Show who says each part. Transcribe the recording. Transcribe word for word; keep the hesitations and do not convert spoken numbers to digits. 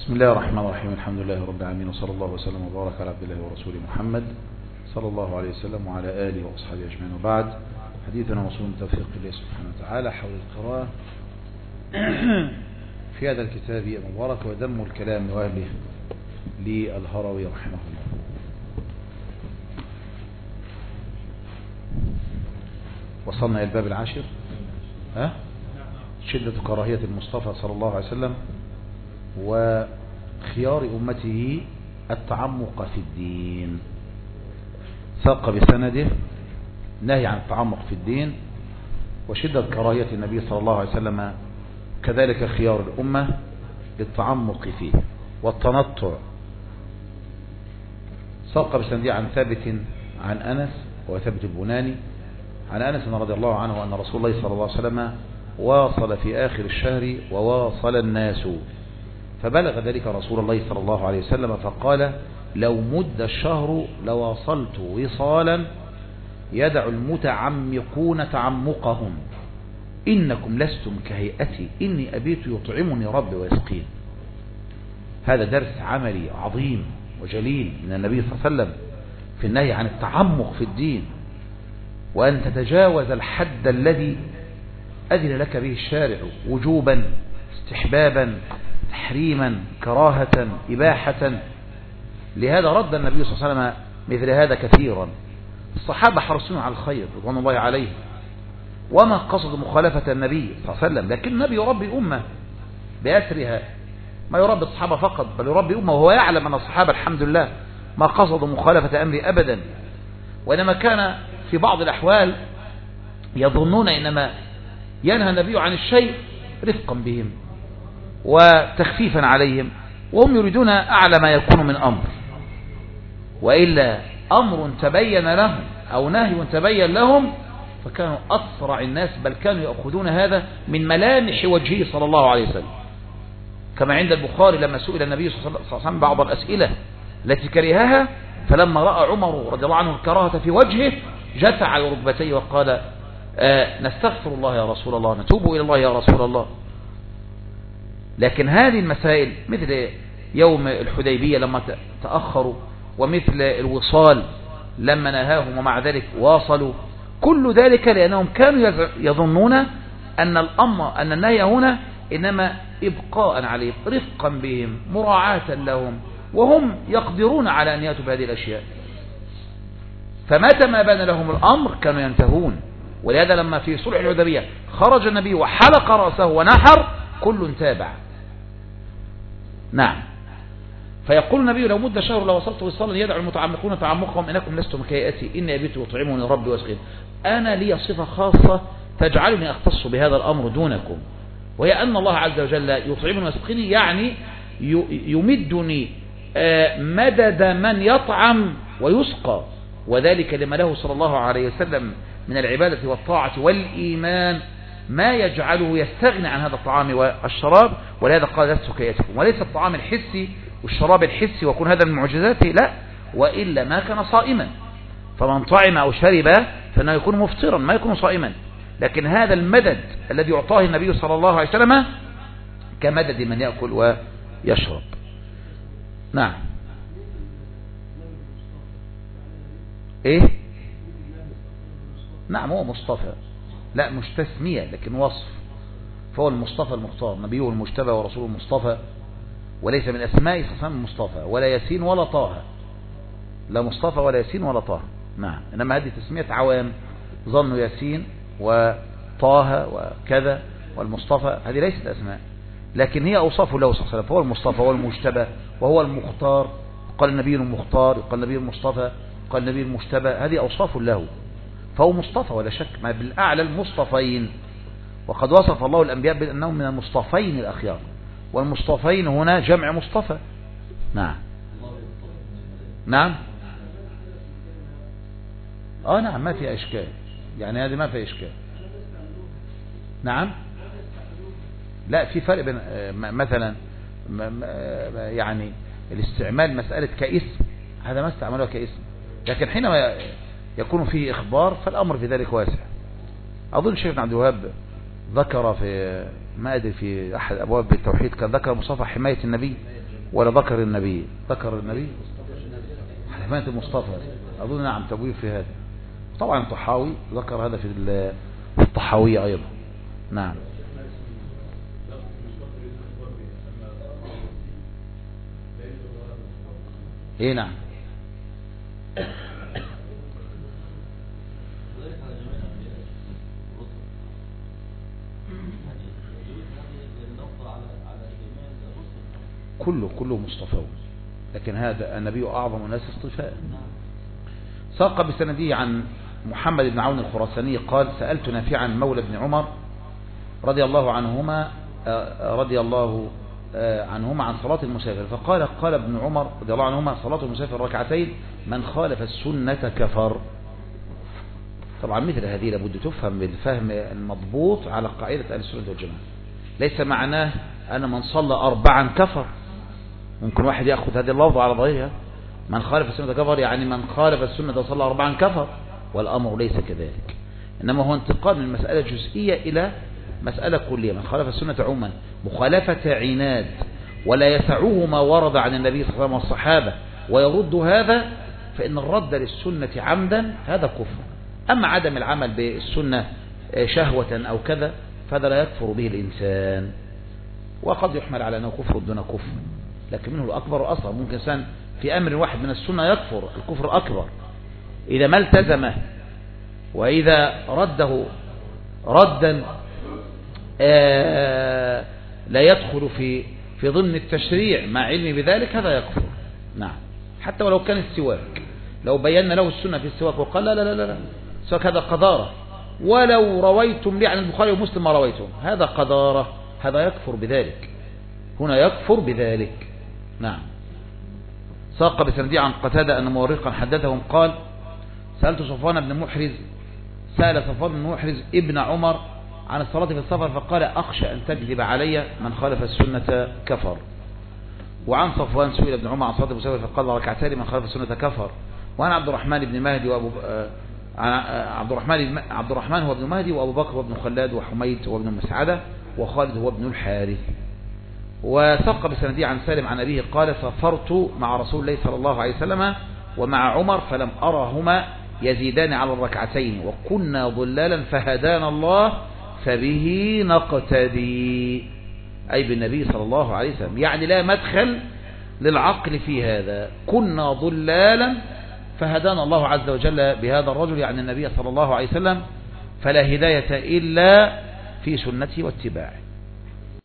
Speaker 1: بسم الله الرحمن الرحيم. الحمد لله رب العالمين، وصلى الله وسلم وبارك على عبد الله ورسوله محمد صلى الله عليه وسلم وعلى آله وأصحابه أجمعين. وبعد، حديثنا موصول توفيق الله سبحانه وتعالى حول القراءة في هذا الكتاب المبارك وذم الكلام وأهله للهروي رحمه الله. وصلنا إلى الباب العاشر، ها؟ شدة كراهية المصطفى صلى الله عليه وسلم وخيار أمته التعمق في الدين. ساق بسنده نهي عن التعمق في الدين وشدة كراهية النبي صلى الله عليه وسلم، كذلك خيار الأمة للتعمق فيه والتنطع. ساق بسنده عن ثابت عن أنس وثابت البناني عن أنس رضي الله عنه أن رسول الله صلى الله عليه وسلم واصل في آخر الشهر وواصل الناس، فبلغ ذلك رسول الله صلى الله عليه وسلم فقال: لو مد الشهر لواصلت وصالا يدع المتعمقون تعمقهم، إنكم لستم كهيئتي، إني أبيت يطعمني ربي ويسقين. هذا درس عملي عظيم وجليل من النبي صلى الله عليه وسلم في النهي عن التعمق في الدين، وأن تتجاوز الحد الذي أذن لك به الشارع وجوبا، استحبابا، تحريما، كراهة، إباحة. لهذا رد النبي صلى الله عليه وسلم مثل هذا كثيرا. الصحابة حرصون على الخير رضوان الله عليهم، وما قصد مخالفة النبي صلى الله عليه وسلم، لكن النبي يربي الأمة بأسرها، ما يربي الصحابة فقط بل يربي الأمة، وهو يعلم أن الصحابة الحمد لله ما قصدوا مخالفة أمري أبدا، وإنما كان في بعض الأحوال يظنون إنما ينهى النبي عن الشيء رفقا بهم وتخفيفا عليهم، وهم يريدون أعلى ما يكون من أمر، وإلا أمر تبين لهم أو نهي تبين لهم فكانوا أسرع الناس، بل كانوا يأخذون هذا من ملامح وجهه صلى الله عليه وسلم، كما عند البخاري لما سئل النبي صلى الله عليه وسلم بعض الأسئلة التي كرهها، فلما رأى عمر رضي الله عنه الكراهة في وجهه جثى على ركبتيه وقال: آه نستغفر الله يا رسول الله، نتوب إلى الله يا رسول الله. لكن هذه المسائل مثل يوم الحديبية لما تأخروا، ومثل الوصال لما نهاهم ومع ذلك واصلوا، كل ذلك لأنهم كانوا يظنون أن الأمر أن النهي هنا إنما إبقاء عليهم، رفقا بهم، مراعاة لهم، وهم يقدرون على أن يأتوا بهذه الأشياء. فمتى ما بان لهم الأمر كانوا ينتهون. ولهذا لما في صلح الحديبية خرج النبي وحلق رأسه ونحر، كل تابع. نعم. فيقول النبي: لو مد شهر لوصلت وصالا يدعو المتعمقون تعمقهم، إنكم لستم كهيئتي، إني أبيت يطعمني ربي ويسقين. أنا لي صفة خاصة تجعلني أختص بهذا الأمر دونكم، وهي أن الله عز وجل يطعمني ويسقيني، يعني يمدني مدد من يطعم ويسقى، وذلك لما له صلى الله عليه وسلم من العبادة والطاعة والإيمان ما يجعله يستغني عن هذا الطعام والشراب. ولهذا قال: لست كهيئتكم. وليس الطعام الحسي والشراب الحسي ويكون هذا من معجزاته، لا، وإلا ما كان صائما. فمن طعم أو شرب فإنه يكون مفطرا، ما يكون صائما. لكن هذا المدد الذي يعطاه النبي صلى الله عليه وسلم كمدد من يأكل ويشرب. نعم. ايه؟ نعم، هو مصطفى، لا مش تسمية لكن وصف، فهو المصطفى المختار، نبيه المجتبى ورسوله المصطفى، وليس من أسماء اسم مصطفى ولا ياسين ولا طه، لا مصطفى ولا ياسين ولا طه. نعم. إنما هذه تسمية عوام ظنوا ياسين وطه وكذا والمصطفى، هذه ليست أسماء، لكن هي أوصاف له صلى الله عليه وسلم، فهو المصطفى والمجتبى وهو المختار. قال النبي المختار، قال النبي المصطفى، قال النبي المجتبى، هذه أوصاف له، فهو مصطفى ولا شك، ما بالأعلى المصطفين. وقد وصف الله الأنبياء بأنهم من المصطفين الأخيار، والمصطفين هنا جمع مصطفى. نعم. نعم. آه نعم، ما في إشكال، يعني هذه ما في إشكال. نعم. لا، في فرق بين مثلا يعني الاستعمال مسألة كاسم، هذا ما استعملوها كاسم، لكن حينما يكون فيه إخبار فالأمر في ذلك واسع. أظن شيخنا عبد الوهاب ذكر في ما أدري في أحد أبواب التوحيد كان ذكر مصطفى حماية النبي ولا ذكر النبي؟ ذكر النبي حلفانة المصطفى أظن. نعم تبويب في هذا. طبعا الطحاوي ذكر هذا في الطحاوية أيضا. نعم. ايه نعم. كله كله مصطفى، لكن هذا النبي أعظم الناس اصطفاء. ساق بسنده عن محمد بن عون الخراساني قال سألت نافعا مولى بن عمر رضي الله عنهما رضي الله عنهما عن صلاة المسافر فقال قال ابن عمر رضي الله عنهما صلاة المسافر ركعتين من خالف السنة كفر. طبعا مثل هذه لابد تفهم بالفهم المضبوط على قاعدة أهل السنة والجماعة. ليس معناه أن من صلى أربعا كفر. ممكن واحد يأخذ هذه اللفظة على ظاهرها من خالف السنة كفر، يعني من خالف السنة وصلى أربعا كفر، والأمر ليس كذلك. إنما هو انتقال من مسألة جزئية إلى مسألة كلية. من خالف السنة عموما مخالفة عناد ولا يسعه ما ورد عن النبي صلى الله عليه وسلم والصحابة ويرد هذا، فإن الرد للسنة عمدا هذا كفر. أما عدم العمل بالسنة شهوة أو كذا فهذا لا يكفر به الإنسان، وقد يحمل على أنه كفر دون كفر، لكن منه الأكبر وأصغر. ممكن إنسان في أمر واحد من السنة يكفر الكفر أكبر إذا ما التزمه، وإذا رده ردا آه لا يدخل في في ضمن التشريع مع علمه بذلك هذا يكفر. نعم. حتى ولو كان السواك، لو بينا له السنة في السواك وقال لا لا لا لا السواك هذا قذارة، ولو رويتم لي عن البخاري ومسلم ما رويتم هذا قذارة، هذا يكفر بذلك، هنا يكفر بذلك. نعم. ساق بسندي عن قتادة أن مورقا حدثهم قال سألت صفوان بن محرز سأل صفوان بن محرز ابن عمر عن الصلاة في السفر فقال أخشى أن تكذب علي من خالف السنة كفر. وعن صفوان سئل ابن عمر عن صلاة المسافر فقال ركعتان من خالف السنة كفر. وعن عبد الرحمن بن مهدي وأبو عبد الرحمن عبد الرحمن هو ابن مهدي وأبو بكر وابن خلاد وحميد وابن مسعدة وخالد هو ابن الحارث. وساق بسندي عن سالم عن أبيه قال سافرت مع رسول الله صلى الله عليه وسلم ومع عمر فلم أرهما يزيدان على الركعتين وكنا ضلالا فهدانا الله فبه نقتدي، أي بالنبي صلى الله عليه وسلم. يعني لا مدخل للعقل في هذا، كنا ضلالا فهدانا الله عز وجل بهذا الرجل يعني النبي صلى الله عليه وسلم، فلا هداية إلا في سنته واتباعه.